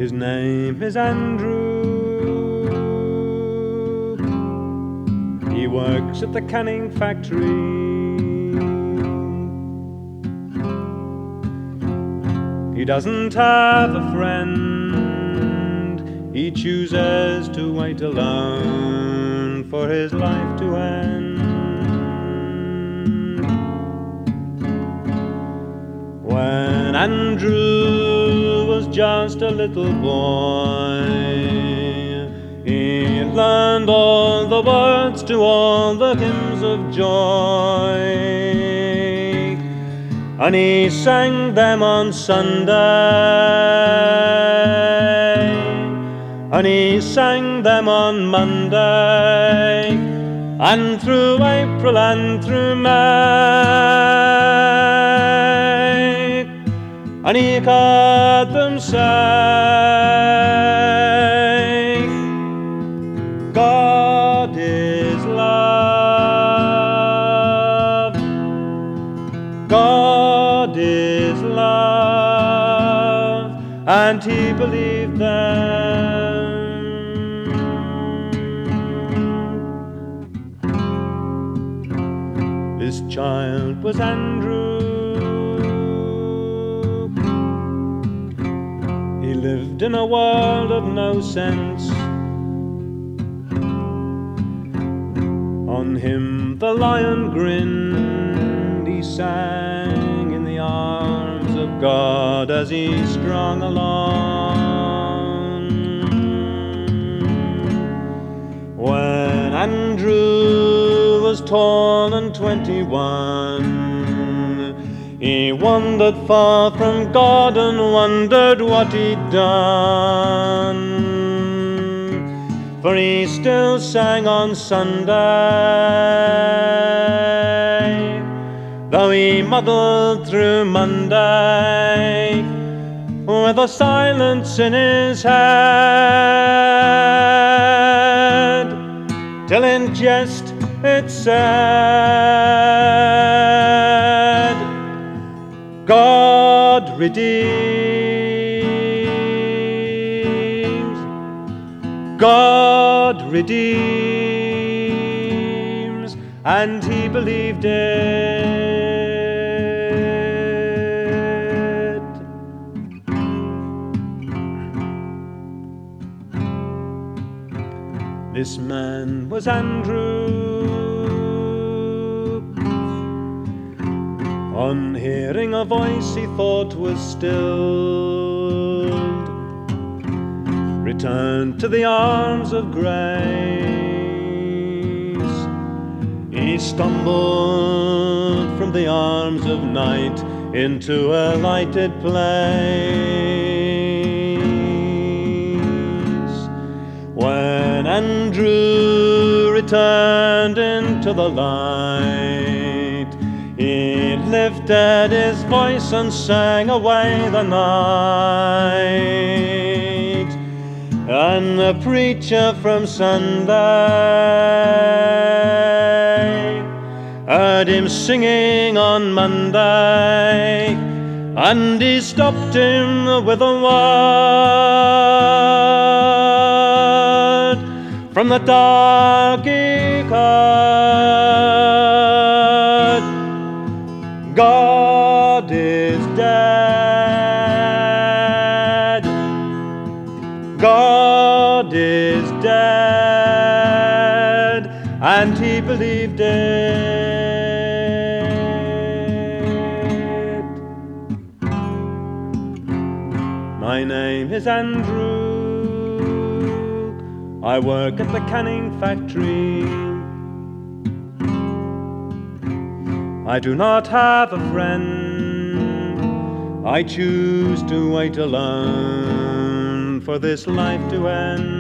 His name is Andrew. He works at the canning factory. He doesn't have a friend. He chooses to wait alone for his life to end. When Andrew was just a little boy, he learned all the words to all the hymns of joy. And he sang them on Sunday, and he sang them on Monday, and through April and through May, and he heard them say, God is love, God is love, and he believed them. This child was Andrew. He lived in a world of no sense. On him the lion grinned. He sang in the arms of God as he strung along. When Andrew was torn and 21, he wandered far from God and wondered what he'd done. For he still sang on Sunday, though he muddled through Monday with a silence in his head, till in jest it said, God redeems, God redeems, and he believed it. This man was Andrew. On hearing a voice he thought was stilled, returned to the arms of grace. He stumbled from the arms of night into a lighted place. When Andrew returned into the light, he lifted his voice and sang away the night. And the preacher from Sunday heard him singing on Monday, and he stopped him with a word. From the dark he heard, God is dead, God is dead, and he believed it. My name is Andrew. I work at the canning factory. I do not have a friend. I choose to wait alone for this life to end.